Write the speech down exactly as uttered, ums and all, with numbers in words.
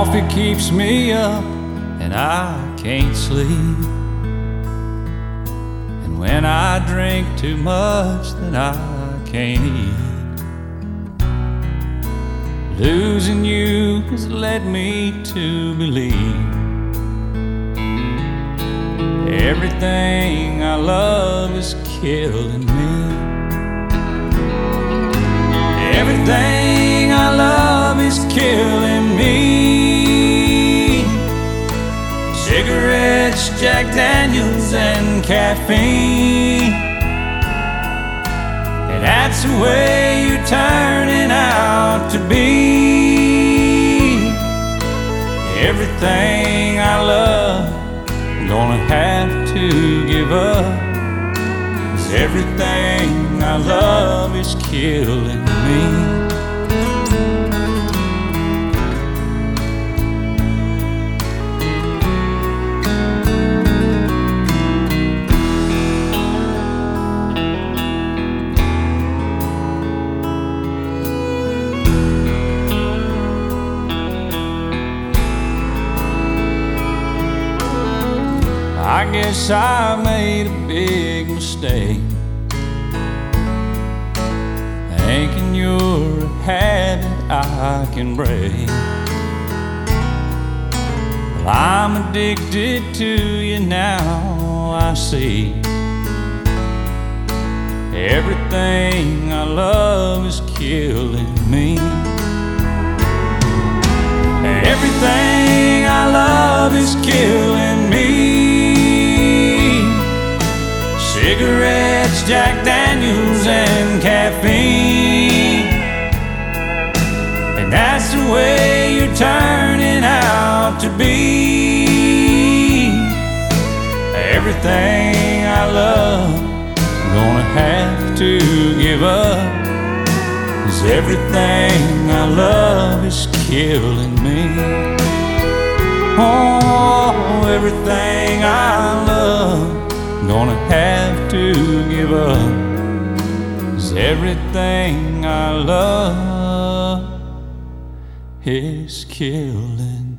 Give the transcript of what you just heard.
Coffee keeps me up and I can't sleep. And when I drink too much, then I can't eat. Losing you has led me to believe everything I love is killing me. Everything I love is killing me. Cigarettes, Jack Daniels, and caffeine. And that's the way you're turning out to be. Everything I love, I'm gonna have to give up. 'Cause everything I love is killing me. I guess I made a big mistake, thinking you're a habit I can break. Well, I'm addicted to you now, I see. Everything I love is killing me. Everything I love is killing me. Cigarettes, Jack Daniels, and caffeine. And that's the way you're turning out to be. Everything I love, I'm gonna have to give up. 'Cause everything I love is killing me. Oh, everything I love, gonna have to give up. 'Cause everything I love is killing